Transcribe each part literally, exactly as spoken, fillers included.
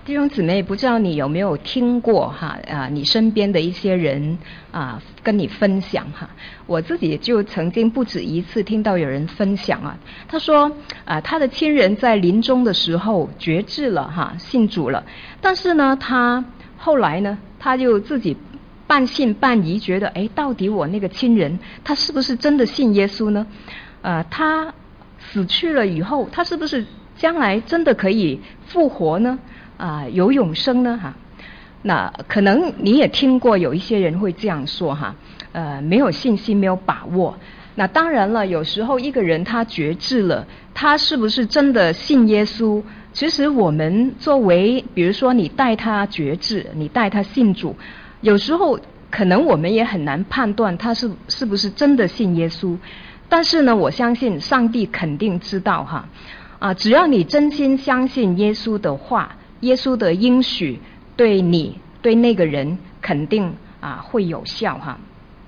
弟兄姊妹，不知道你有没有听过哈啊，你身边的一些人啊跟你分享哈，我自己就曾经不止一次听到有人分享啊，他说啊他的亲人在临终的时候决志了哈，信主了，但是呢他后来呢他就自己半信半疑，觉得哎，到底我那个亲人他是不是真的信耶稣呢？呃，他死去了以后，他是不是将来真的可以复活呢？啊、呃，有永生呢？哈，那可能你也听过有一些人会这样说哈，呃，没有信心，没有把握。那当然了，有时候一个人他决志了，他是不是真的信耶稣？其实我们作为，比如说你带他决志，你带他信主，有时候可能我们也很难判断他是是不是真的信耶稣。但是呢，我相信上帝肯定知道哈，啊，只要你真心相信耶稣的话，耶稣的应许对你对那个人肯定啊会有效哈。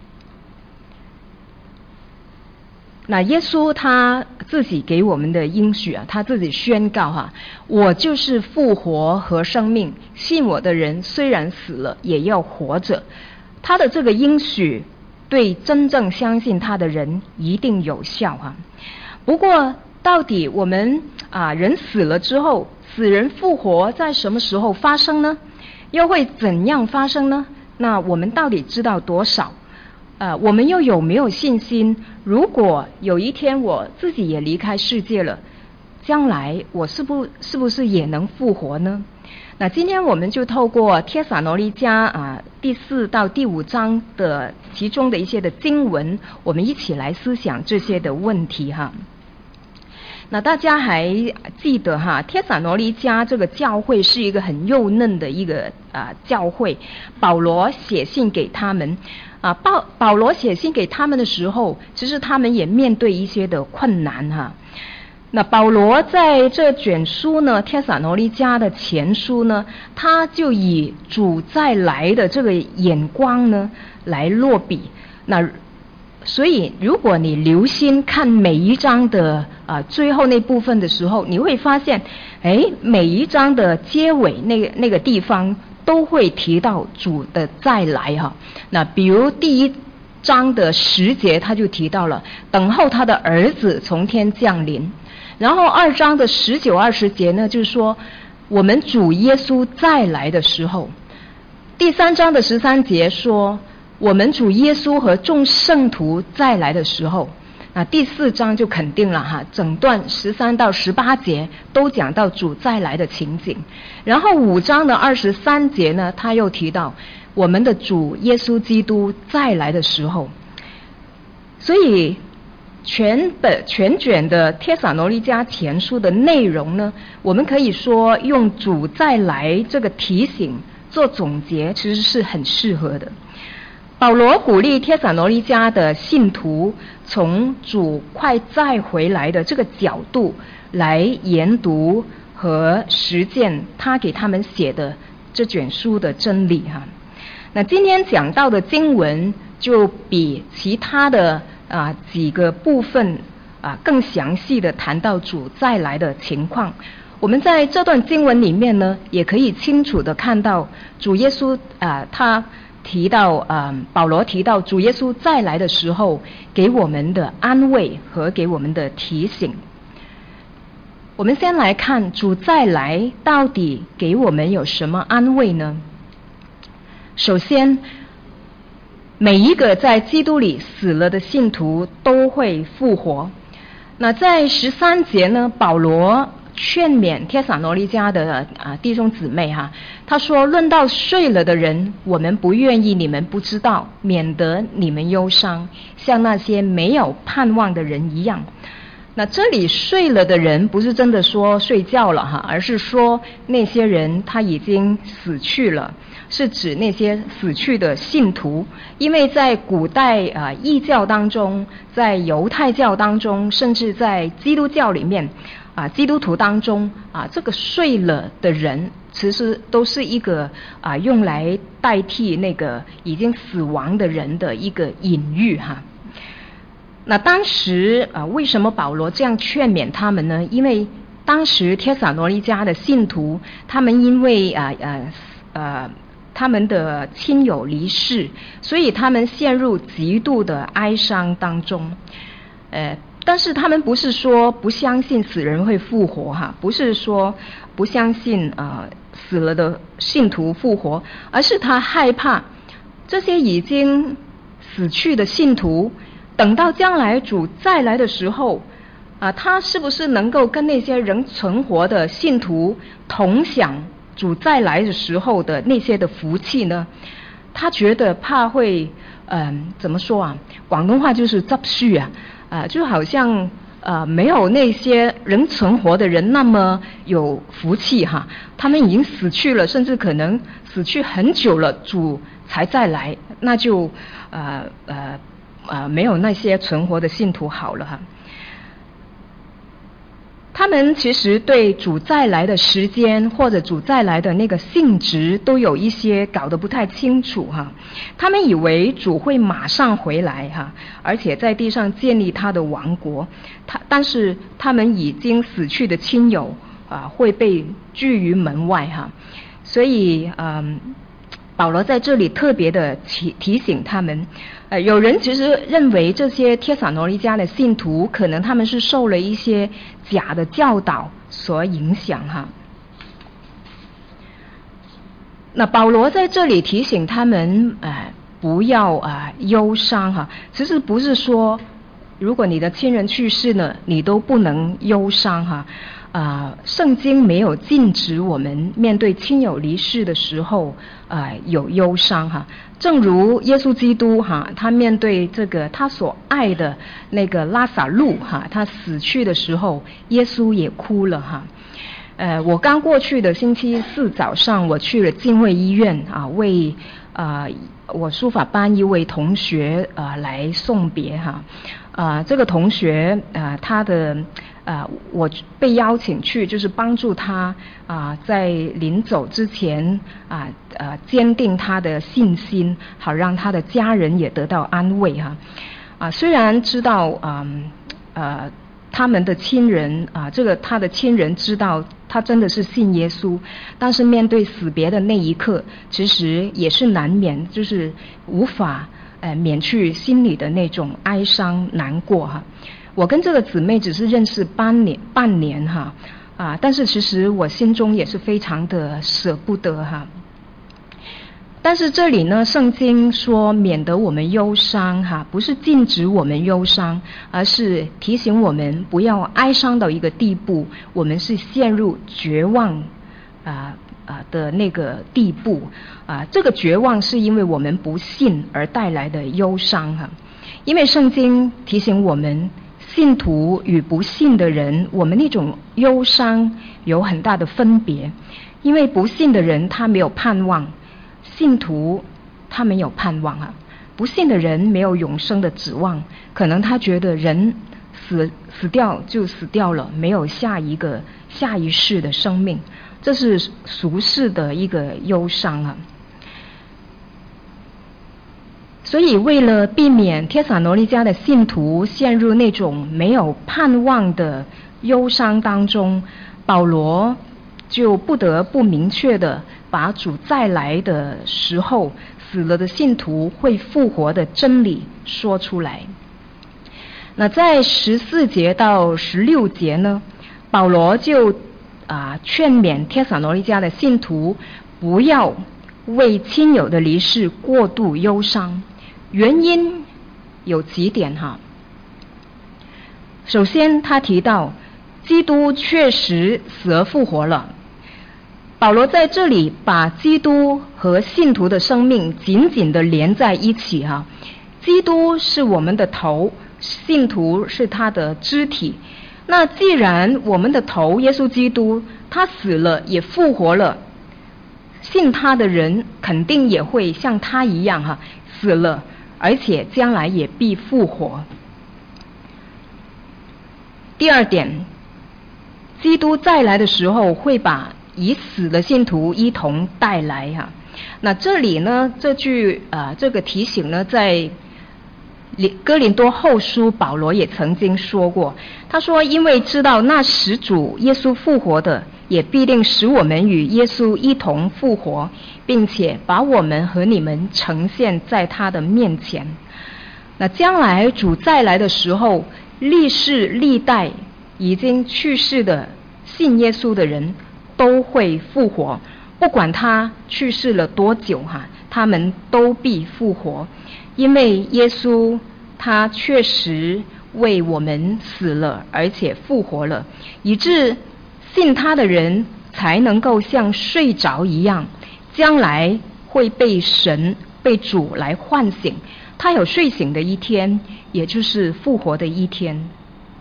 那耶稣他自己给我们的应许啊，他自己宣告哈，我就是复活和生命，信我的人虽然死了也要活着。他的这个应许对真正相信他的人一定有效哈。不过到底我们啊人死了之后，死人复活在什么时候发生呢？又会怎样发生呢？那我们到底知道多少？呃，我们又有没有信心？如果有一天我自己也离开世界了，将来我是不是不是也能复活呢？那今天我们就透过帖撒罗尼迦啊第四到第五章的其中的一些的经文，我们一起来思想这些的问题哈。那大家还记得哈，帖撒罗尼迦这个教会是一个很幼嫩的一个啊教会，保罗写信给他们啊，保保罗写信给他们的时候，其实他们也面对一些的困难哈。那保罗在这卷书呢，帖撒罗尼迦的前书呢，他就以主再来的这个眼光呢来落笔。那所以如果你留心看每一章的啊、呃、最后那部分的时候，你会发现，哎，每一章的结尾那个那个地方都会提到主的再来哈。那比如第一章的十节，他就提到了等候他的儿子从天降临。然后二章的十九、二十节呢，就是说我们主耶稣再来的时候。第三章的十三节说我们主耶稣和众圣徒再来的时候。那第四章就肯定了哈，整段十三到十八节都讲到主再来的情景。然后五章的二十三节呢，他又提到我们的主耶稣基督再来的时候。所以全本全卷的帖撒罗尼迦前书的内容呢，我们可以说用主再来这个提醒做总结，其实是很适合的。保罗鼓励帖撒罗尼迦的信徒从主快再回来的这个角度来研读和实践他给他们写的这卷书的真理哈。那今天讲到的经文就比其他的啊几个部分啊更详细的谈到主再来的情况。我们在这段经文里面呢，也可以清楚的看到主耶稣啊他提到啊保罗提到主耶稣再来的时候给我们的安慰和给我们的提醒。我们先来看主再来到底给我们有什么安慰呢？首先，每一个在基督里死了的信徒都会复活。那在十三节呢，保罗劝勉帖撒罗尼迦的啊弟兄姊妹哈，他说：论到睡了的人，我们不愿意你们不知道，免得你们忧伤，像那些没有盼望的人一样。那这里睡了的人不是真的说睡觉了哈，而是说那些人他已经死去了，是指那些死去的信徒。因为在古代啊异教当中，在犹太教当中，甚至在基督教里面啊基督徒当中啊，这个睡了的人其实都是一个啊用来代替那个已经死亡的人的一个隐喻哈。那当时啊，为什么保罗这样劝勉他们呢？因为当时帖撒罗尼迦的信徒，他们因为啊呃呃他们的亲友离世，所以他们陷入极度的哀伤当中。呃，但是他们不是说不相信死人会复活哈，不是说不相信呃死了的信徒复活，而是他害怕这些已经死去的信徒，等到将来主再来的时候，啊，他是不是能够跟那些仍存活的信徒同享主再来的时候的那些的福气呢？他觉得怕会，嗯、呃，怎么说啊？广东话就是執輸啊，啊、呃，就好像呃没有那些仍存活的人那么有福气哈，他们已经死去了，甚至可能死去很久了，主才再来，那就呃呃呃没有那些存活的信徒好了哈。他们其实对主再来的时间或者主再来的那个性质都有一些搞得不太清楚哈。他们以为主会马上回来哈，而且在地上建立他的王国。他但是他们已经死去的亲友啊会被拒于门外哈。所以嗯，保罗在这里特别的提提醒他们。呃，有人其实认为这些帖撒罗尼迦的信徒可能他们是受了一些假的教导所影响哈。那保罗在这里提醒他们，呃，不要啊、呃、忧伤哈。其实不是说，如果你的亲人去世了，你都不能忧伤哈。啊、呃，圣经没有禁止我们面对亲友离世的时候，呃，有忧伤哈。正如耶稣基督哈，他面对这个他所爱的那个拉撒路哈，他死去的时候，耶稣也哭了哈。呃，我刚过去的星期四早上，我去了浸会医院啊，为啊、呃、我书法班一位同学啊、呃、来送别哈。啊、呃，这个同学啊、呃，他的啊、呃，我被邀请去，就是帮助他啊、呃，在临走之前啊呃坚定他的信心，好让他的家人也得到安慰哈。啊、呃，虽然知道啊 呃, 呃他们的亲人啊、呃，这个他的亲人知道他真的是信耶稣，但是面对死别的那一刻，其实也是难免，就是无法呃免去心里的那种哀伤难过哈。我跟这个姊妹只是认识半年半年哈啊，但是其实我心中也是非常的舍不得哈。但是这里呢，圣经说免得我们忧伤哈，不是禁止我们忧伤，而是提醒我们不要哀伤到一个地步，我们是陷入绝望啊啊的那个地步啊。这个绝望是因为我们不信而带来的忧伤哈。因为圣经提醒我们，信徒与不信的人，我们那种忧伤有很大的分别。因为不信的人他没有盼望，信徒他没有盼望啊。不信的人没有永生的指望，可能他觉得人死死掉就死掉了，没有下一个下一世的生命，这是俗世的一个忧伤啊。所以为了避免帖撒罗尼迦的信徒陷入那种没有盼望的忧伤当中，保罗就不得不明确的把主再来的时候死了的信徒会复活的真理说出来。那在十四节到十六节呢，保罗就啊劝勉帖撒罗尼迦的信徒不要为亲友的离世过度忧伤。原因有几点哈。首先他提到基督确实死而复活了，保罗在这里把基督和信徒的生命紧紧地连在一起哈。基督是我们的头，信徒是他的肢体。那既然我们的头耶稣基督他死了也复活了，信他的人肯定也会像他一样哈，死了而且将来也必复活。第二点，基督再来的时候会把已死的信徒一同带来哈。那这里呢，这句啊、呃、这个提醒呢，在哥林多后书保罗也曾经说过，他说因为知道那使主耶稣复活的，也必定使我们与耶稣一同复活，并且把我们和你们呈现在他的面前。那将来主再来的时候，历世历代已经去世的信耶稣的人都会复活，不管他去世了多久哈，他们都必复活，因为耶稣他确实为我们死了，而且复活了，以致信他的人才能够像睡着一样，将来会被神被主来唤醒，他有睡醒的一天，也就是复活的一天。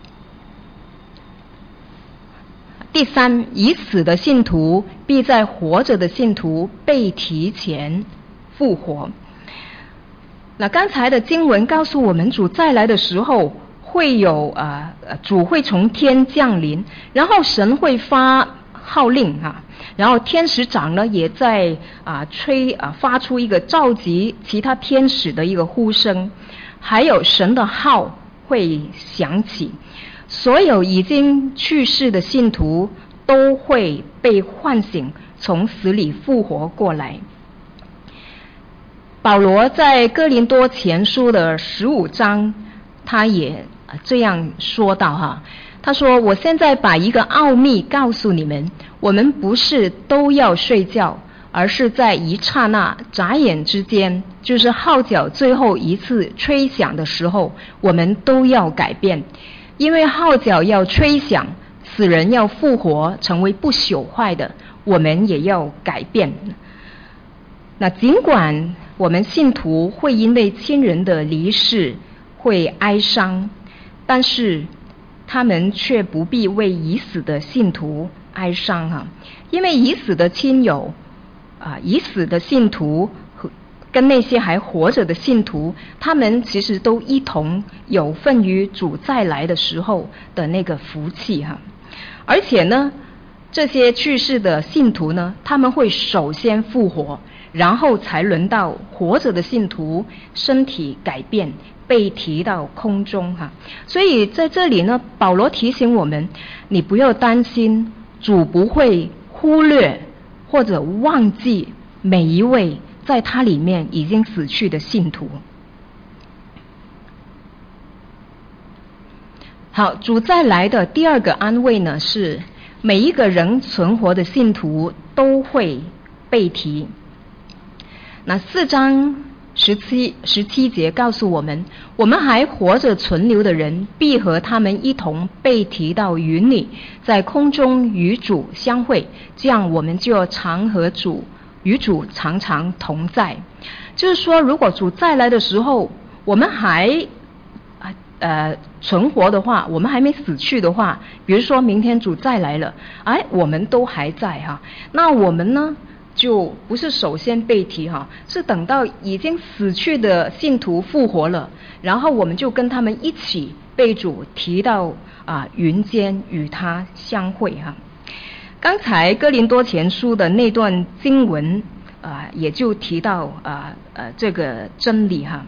第三，已死的信徒必在活着的信徒被提前复活。那刚才的经文告诉我们，主再来的时候会有啊、呃，主会从天降临，然后神会发号令啊，然后天使长呢也在啊吹啊发出一个召集其他天使的一个呼声，还有神的号会响起，所有已经去世的信徒都会被唤醒，从死里复活过来。保罗在哥林多前书的十五章，他也这样说到哈，他说：“我现在把一个奥秘告诉你们，我们不是都要睡觉，而是在一刹那眨眼之间，就是号角最后一次吹响的时候，我们都要改变。因为号角要吹响，死人要复活，成为不朽坏的，我们也要改变。那尽管我们信徒会因为亲人的离世会哀伤，但是他们却不必为已死的信徒哀伤哈，因为已死的亲友啊，已死的信徒和跟那些还活着的信徒，他们其实都一同有份于主再来的时候的那个福气哈。而且呢，这些去世的信徒呢，他们会首先复活，然后才轮到活着的信徒身体改变，被提到空中哈。所以在这里呢，保罗提醒我们，你不要担心，主不会忽略或者忘记每一位在他里面已经死去的信徒。好，主再来的第二个安慰呢，是每一个人存活的信徒都会被提。那四章十七十七节告诉我们，我们还活着存留的人，必和他们一同被提到云里，在空中与主相会，这样我们就常和主与主常常同在。就是说，如果主再来的时候，我们还呃存活的话，我们还没死去的话，比如说明天主再来了，哎，我们都还在哈，那我们呢就不是首先被提哈，是等到已经死去的信徒复活了，然后我们就跟他们一起被主提到啊云间与他相会哈。刚才哥林多前书的那段经文啊、呃，也就提到啊 呃, 呃这个真理哈。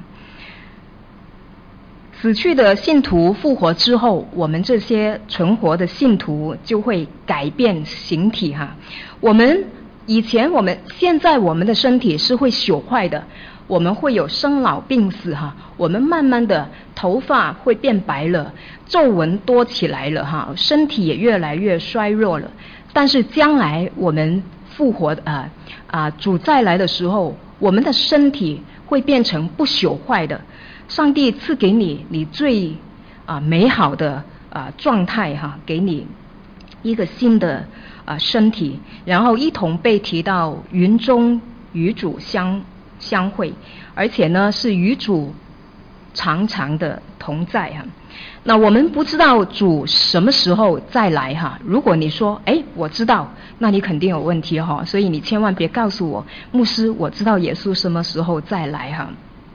死去的信徒复活之后，我们这些存活的信徒就会改变形体哈。我们以前我们现在我们的身体是会朽坏的，我们会有生老病死哈，我们慢慢的头发会变白了，皱纹多起来了哈，身体也越来越衰弱了。但是将来我们复活啊啊主再来的时候，我们的身体会变成不朽坏的。上帝赐给你你最啊美好的啊状态哈，给你一个新的啊身体，然后一同被提到云中与主相相会，而且呢是与主常常的同在哈。那我们不知道主什么时候再来哈。如果你说哎我知道，那你肯定有问题哈。所以你千万别告诉我，牧师我知道耶稣什么时候再来哈。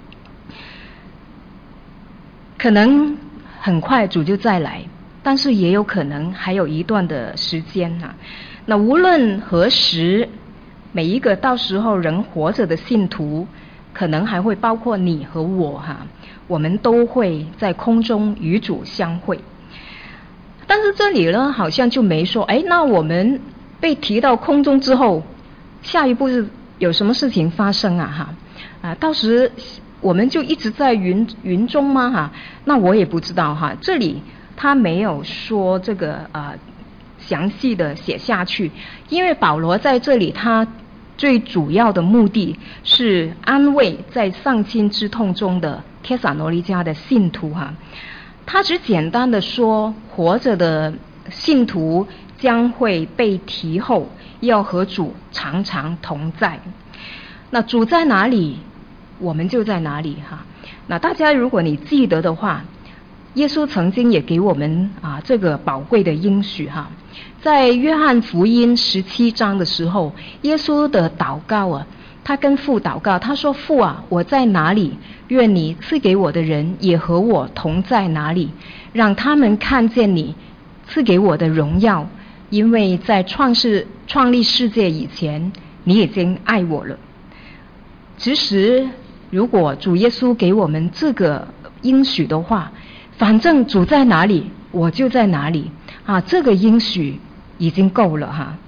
可能很快主就再来，但是也有可能还有一段的时间啊。那无论何时，每一个到时候仍活着的信徒， 可能还会包括你和我哈，我们都会在空中与主相会。但是这里呢，好像就没说，哎，那我们被提到空中之后，下一步是有什么事情发生啊？哈，啊，到时我们就一直在云云中吗？哈，那我也不知道哈。这里他没有说这个啊、呃、详细的写下去，因为保罗在这里他最主要的目的是安慰在丧亲之痛中的帖撒罗尼迦的信徒哈。他只简单的说，活着的信徒将会被提后，要和主常常同在。那主在哪里，我们就在哪里哈。那大家如果你记得的话，耶稣曾经也给我们啊这个宝贵的应许哈。在约翰福音十七章的时候，耶稣的祷告啊，他跟父祷告，他说：父啊，我在哪里，愿你赐给我的人也和我同在哪里，让他们看见你赐给我的荣耀，因为在创世创立世界以前，你已经爱我了。其实如果主耶稣给我们这个应许的话，反正主在哪里，我就在哪里啊，这个应许已经够了哈。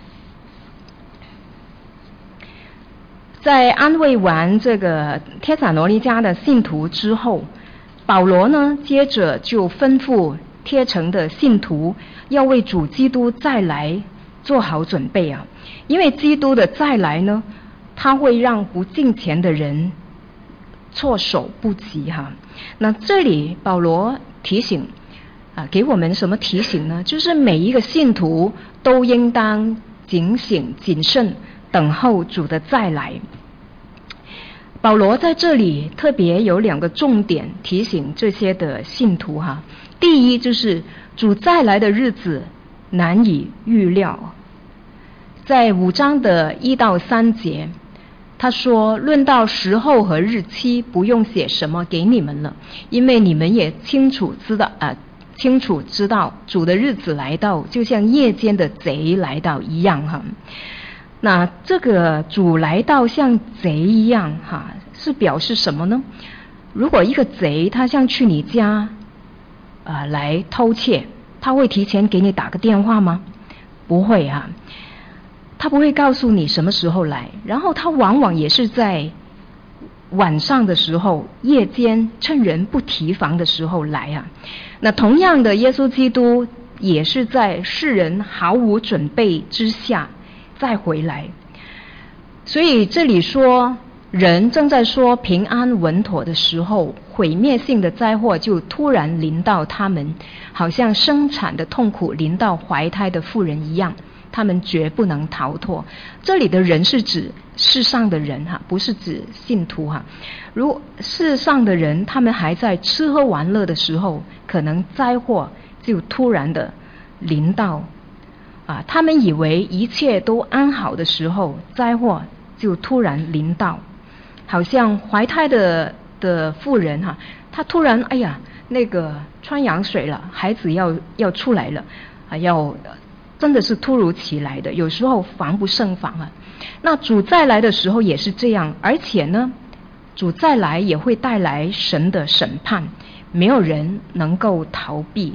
在安慰完这个帖撒罗尼迦的信徒之后，保罗呢接着就吩咐帖城的信徒要为主基督再来做好准备啊，因为基督的再来呢，他会让不敬虔的人措手不及哈。那这里保罗提醒啊，给我们什么提醒呢？就是每一个信徒都应当警醒谨慎，等候主的再来。保罗在这里特别有两个重点提醒这些的信徒哈。第一就是主再来的日子难以预料，在五章的一到三节，他说：论到时候和日期，不用写什么给你们了，因为你们也清楚知道啊、呃，清楚知道主的日子来到，就像夜间的贼来到一样哈。那这个主来到像贼一样哈，是表示什么呢？如果一个贼他像去你家啊、呃、来偷窃，他会提前给你打个电话吗？不会哈。他不会告诉你什么时候来，然后他往往也是在晚上的时候，夜间趁人不提防的时候来啊。那同样的，耶稣基督也是在世人毫无准备之下再回来。所以这里说人正在说平安稳妥的时候，毁灭性的灾祸就突然临到他们，好像生产的痛苦临到怀胎的妇人一样，他们绝不能逃脱。这里的人是指世上的人哈，不是指信徒哈。如果世上的人他们还在吃喝玩乐的时候，可能灾祸就突然的临到啊，他们以为一切都安好的时候，灾祸就突然临到，好像怀胎的的妇人哈，她突然哎呀那个穿羊水了，孩子要要出来了啊，要真的是突如其来的，有时候防不胜防啊。那主再来的时候也是这样，而且呢，主再来也会带来神的审判，没有人能够逃避。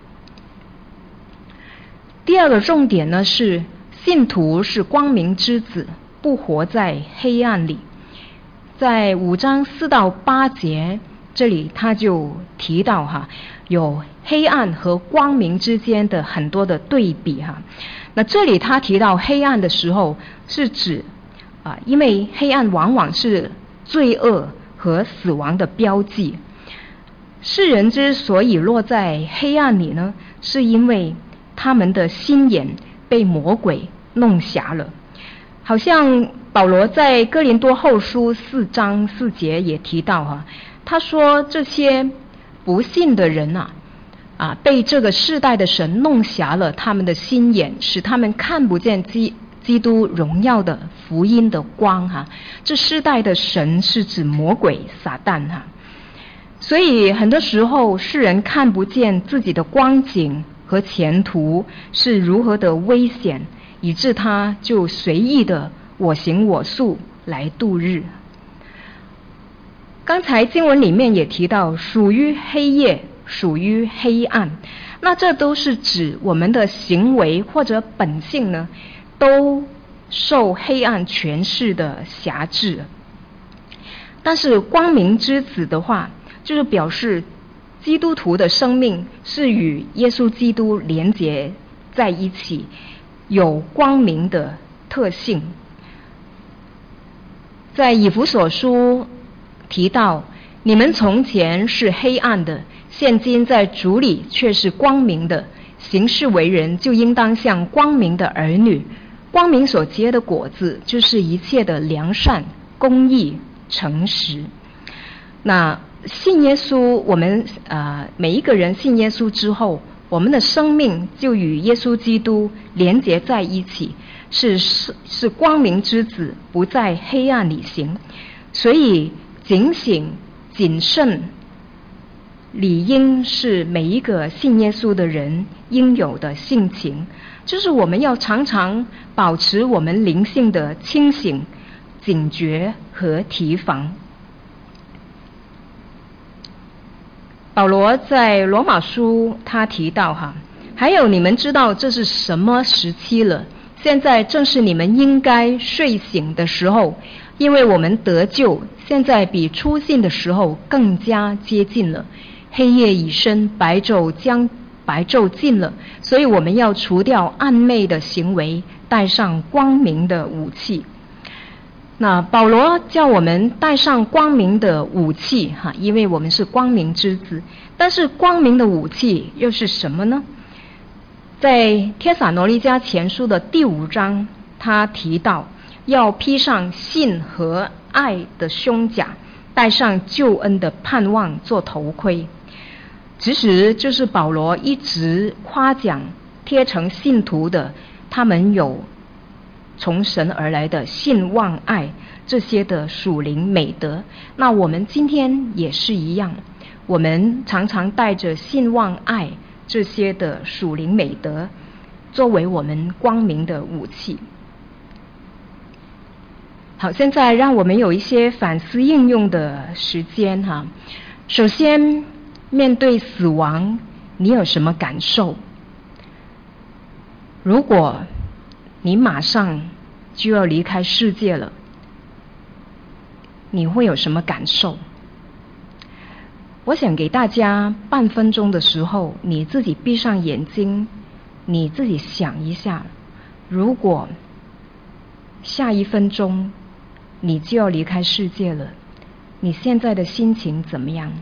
第二个重点呢是，信徒是光明之子，不活在黑暗里。在五章四到八节这里他就提到哈，有黑暗和光明之间的很多的对比哈。那这里他提到黑暗的时候，是指啊，因为黑暗往往是罪恶和死亡的标记。世人之所以落在黑暗里呢，是因为他们的心眼被魔鬼弄瞎了。好像保罗在哥林多后书四章四节也提到哈，他说这些不信的人啊，啊被这个世代的神弄瞎了他们的心眼，使他们看不见基基督荣耀的福音的光哈。这世代的神是指魔鬼撒旦哈。所以很多时候世人看不见自己的光景和前途是如何的危险，以致他就随意的我行我素来度日刚才经文里面也提到，属于黑夜，属于黑暗，那这都是指我们的行为或者本性呢，都受黑暗权势的辖制。但是光明之子的话，就是表示基督徒的生命是与耶稣基督连结在一起，有光明的特性。在以弗所书提到，你们从前是黑暗的，现今在主里却是光明的，行事为人就应当像光明的儿女。光明所结的果子，就是一切的良善、公义、诚实。那信耶稣，我们呃每一个人信耶稣之后，我们的生命就与耶稣基督连结在一起，是是是光明之子，不在黑暗里行。所以警醒谨慎理应是每一个信耶稣的人应有的性情，就是我们要常常保持我们灵性的清醒、警觉和提防。保罗在罗马书他提到哈，还有你们知道这是什么时期了，现在正是你们应该睡醒的时候，因为我们得救现在比初信的时候更加接近了，黑夜已深，白昼将白昼近了，所以我们要除掉暗昧的行为，带上光明的武器。那保罗叫我们带上光明的武器哈，因为我们是光明之子。但是光明的武器又是什么呢？在帖撒罗尼迦前书的第五章，他提到要披上信和爱的胸甲，带上救恩的盼望做头盔。其实就是保罗一直夸奖贴成信徒的，他们有从神而来的信望爱这些的属灵美德。那我们今天也是一样，我们常常带着信望爱这些的属灵美德，作为我们光明的武器。好，现在让我们有一些反思应用的时间哈。首先，面对死亡，你有什么感受？如果你马上就要离开世界了，你会有什么感受？我想给大家半分钟的时候，你自己闭上眼睛，你自己想一下，如果下一分钟你就要离开世界了，你现在的心情怎么样？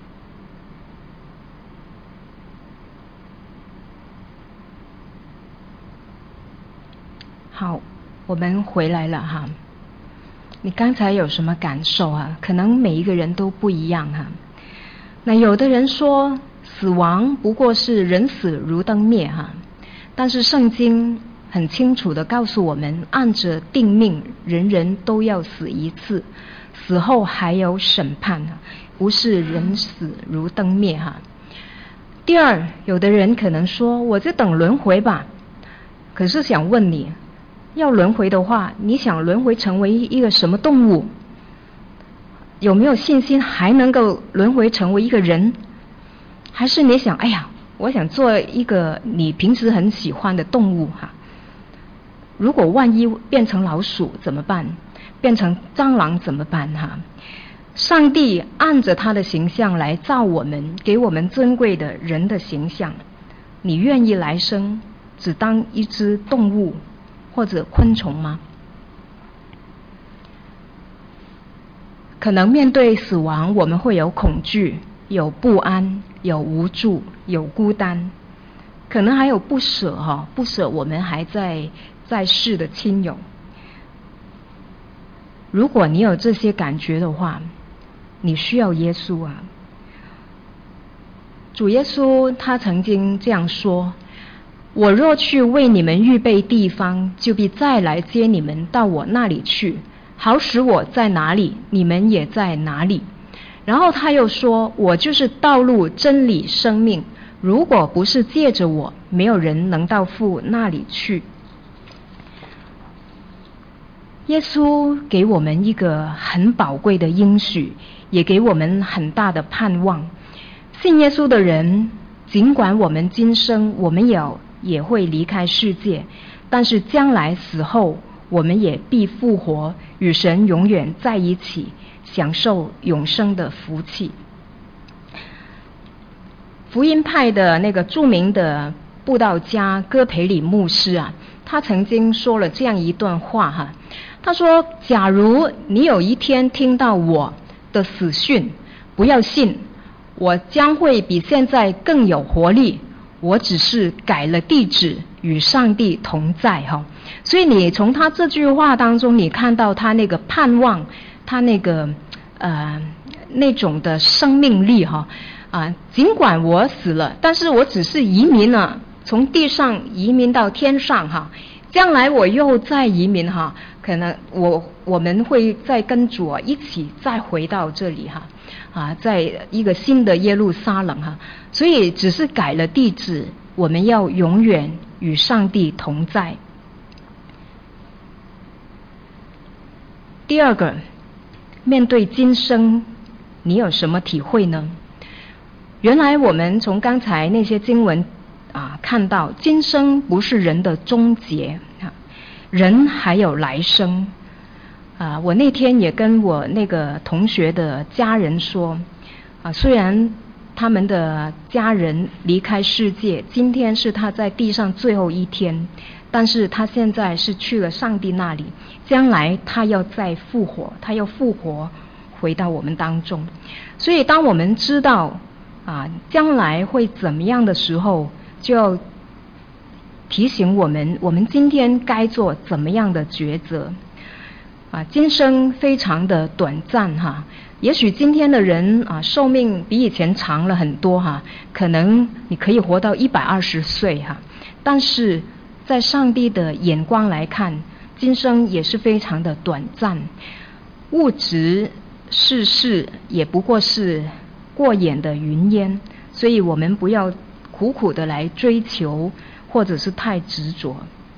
好，我们回来了哈。你刚才有什么感受啊？可能每一个人都不一样哈。那有的人说，死亡不过是人死如灯灭哈，但是圣经很清楚地告诉我们，按着定命，人人都要死一次，死后还有审判，不是人死如灯灭哈。第二，有的人可能说，我就等轮回吧。可是想问你，要轮回的话，你想轮回成为一个什么动物？有没有信心还能够轮回成为一个人？还是你想，哎呀，我想做一个你平时很喜欢的动物哈？如果万一变成老鼠怎么办？变成蟑螂怎么办哈？上帝按着他的形象来造我们，给我们尊贵的人的形象。你愿意来生只当一只动物或者昆虫吗？可能面对死亡，我们会有恐惧，有不安，有无助，有孤单，可能还有不舍哈，不舍我们还在在世的亲友。如果你有这些感觉的话，你需要耶稣啊。主耶稣他曾经这样说，我若去为你们预备地方，就必再来接你们到我那里去，好使我在哪里，你们也在哪里。然后他又说，我就是道路、真理、生命，如果不是借着我，没有人能到父那里去。 耶稣给我们一个很宝贵的应许，也给我们很大的盼望。信耶稣的人，尽管我们今生我们也也会离开世界，但是将来死后，我们也必复活，与神永远在一起，享受永生的福气。福音派的那个著名的布道家戈培里牧师啊，他曾经说了这样一段话哈，他说：假如你有一天听到我的死讯，不要信，我将会比现在更有活力，我只是改了地址，与上帝同在哈。所以你从他这句话当中，你看到他那个盼望，他那个呃那种的生命力哈啊，尽管我死了，但是我只是移民了，从地上移民到天上哈，将来我又再移民哈，可能我我们会再跟主啊一起再回到这里哈啊，在一个新的耶路撒冷哈，所以只是改了地址，我们要永远与上帝同在。第二个，面对今生，你有什么体会呢？原来我们从刚才那些经文啊看到，今生不是人的终结啊，人还有来生啊。我那天也跟我那个同学的家人说啊，虽然他们的家人离开世界，今天是他在地上最后一天，但是他现在是去了上帝那里，将来他要再复活，他要复活回到我们当中。所以当我们知道啊，将来会怎么样的时候，就要提醒我们，我们今天该做怎么样的抉择啊。今生非常的短暂哈，也许今天的人啊，寿命比以前长了很多哈，可能你可以活到一百二十岁哈，但是在上帝的眼光来看，今生也是非常的短暂，物质世事也不过是过眼的云烟，所以我们不要苦苦的来追求，或者是太执着。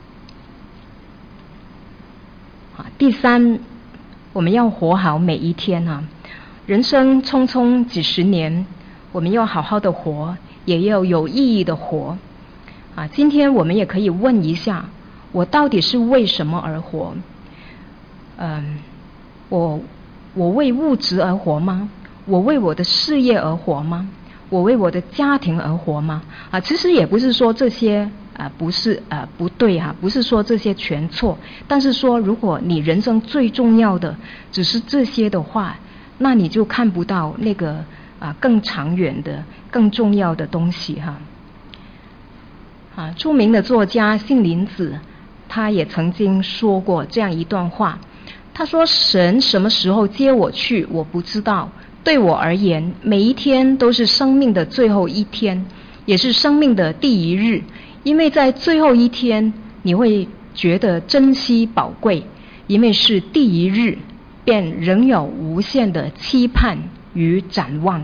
第三，我们要活好每一天啊！人生匆匆几十年，我们要好好的活，也要有意义的活啊！今天我们也可以问一下，我到底是为什么而活？嗯，我我为物质而活吗？我为我的事业而活吗？我为我的家庭而活吗？啊，其实也不是说这些啊、呃、不是啊、呃、不对哈、啊，不是说这些全错，但是说如果你人生最重要的只是这些的话，那你就看不到那个啊、呃、更长远的、更重要的东西哈。啊，著名的作家杏林子，他也曾经说过这样一段话，他说：神什么时候接我去，我不知道。对我而言，每一天都是生命的最后一天，也是生命的第一日，因为在最后一天，你会觉得珍惜宝贵，因为是第一日，便仍有无限的期盼与展望。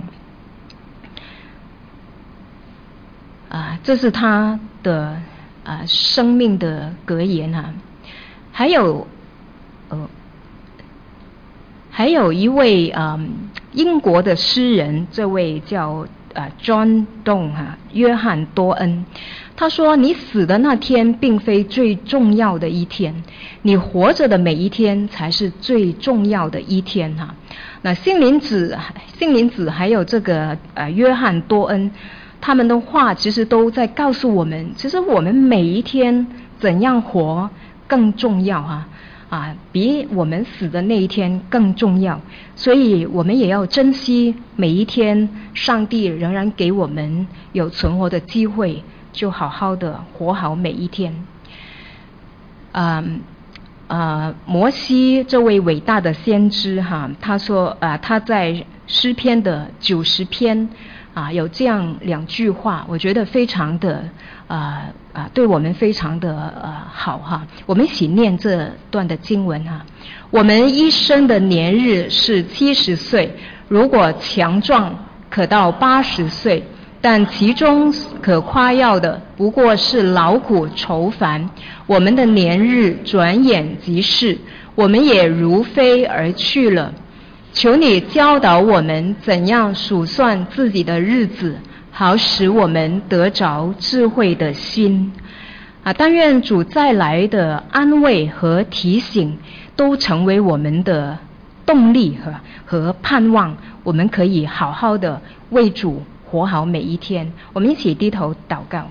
啊，这是他的啊生命的格言啊。还有，呃。还有一位嗯英国的诗人，这位叫啊 John Donne 哈、啊、约翰多恩，他说：你死的那天并非最重要的一天，你活着的每一天才是最重要的一天哈、啊。那杏林子、杏林子还有这个呃约翰多恩，他们的话其实都在告诉我们，其实我们每一天怎样活更重要哈、啊。啊，比我们死的那一天更重要，所以我们也要珍惜每一天，上帝仍然给我们有存活的机会，就好好的活好每一天。啊啊，摩西这位伟大的先知哈，他说啊，他在诗篇的九十篇啊有这样两句话，我觉得非常的啊。啊，对我们非常的呃好哈，我们一起念这段的经文哈。我们一生的年日是七十岁，如果强壮，可到八十岁，但其中可夸耀的不过是劳苦愁烦。我们的年日转眼即逝， 我们也如飞而去了。求你教导我们怎样数算自己的日子，好使我们得着智慧的心。啊，但愿主再来的安慰和提醒都成为我们的动力和和盼望，我们可以好好的为主活好每一天。我们一起低头祷告。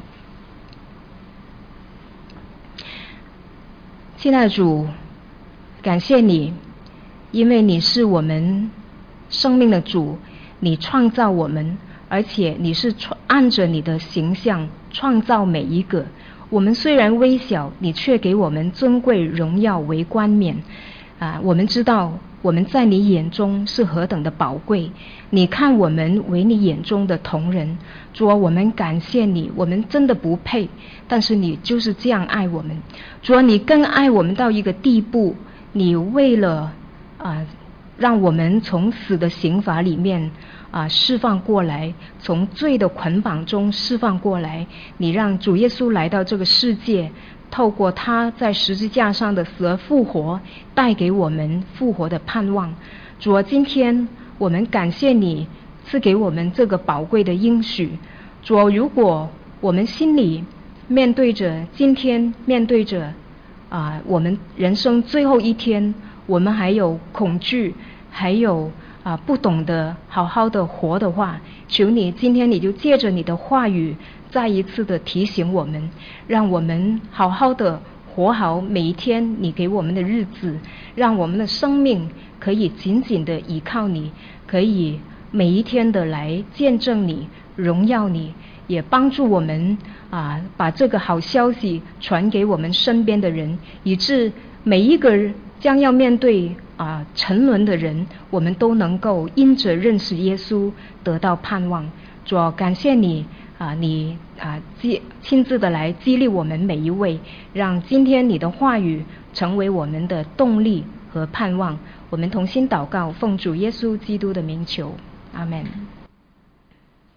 亲爱的主，感谢你，因为你是我们生命的主，你创造我们，而且你是按着你的形象创造每一个。我们虽然微小，你却给我们尊贵荣耀为冠冕啊！我们知道我们在你眼中是何等的宝贵，你看我们为你眼中的同人。主啊，我们感谢你，我们真的不配，但是你就是这样爱我们。主啊，你更爱我们到一个地步，你为了啊让我们从死的刑罚里面啊释放过来，从罪的捆绑中释放过来，你让主耶稣来到这个世界，透过他在十字架上的死而复活，带给我们复活的盼望。主啊，今天我们感谢你赐给我们这个宝贵的应许。主啊，如果我们心里面对着今天，面对着啊我们人生最后一天，我们还有恐惧，还有啊不懂得好好的活的话，求你今天你就借着你的话语再一次的提醒我们，让我们好好的活好每一天你给我们的日子，让我们的生命可以紧紧的依靠你，可以每一天的来见证你，荣耀你，也帮助我们啊把这个好消息传给我们身边的人，以致每一个将要面对啊沉沦的人，我们都能够因着认识耶稣得到盼望。主啊，感谢你啊，你啊激亲自的来激励我们每一位，让今天你的话语成为我们的动力和盼望。我们同心祷告，奉主耶稣基督的名求，阿们。